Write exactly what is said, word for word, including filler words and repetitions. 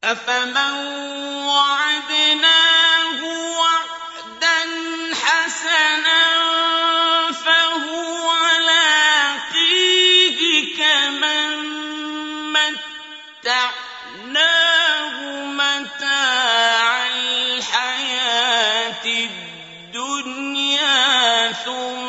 أَفَمَن وَعَدْنَاهُ وَعْدًا حَسَنًا فَهُوَ لَاقِيهِ كَمَن مَّتَّعْنَاهُ مَتَاعَ الْحَيَاةِ الدُّنْيَا ثُمَّ